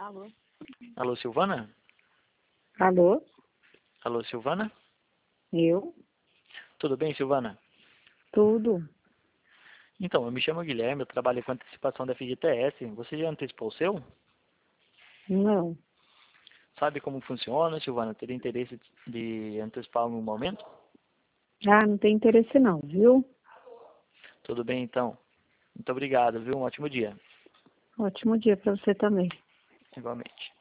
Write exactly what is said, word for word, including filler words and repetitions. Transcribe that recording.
Alô? Alô, Silvana? Alô? Alô, Silvana? Eu? Tudo bem, Silvana? Tudo. Então, eu me chamo Guilherme, eu trabalho com antecipação da F G T S. Você já antecipou o seu? Não. Sabe como funciona, Silvana? Teria interesse de antecipar algum momento? Ah, não tem interesse não, viu? Tudo bem, então. Muito obrigado, viu? Um ótimo dia. Ótimo dia para você também. Igualmente.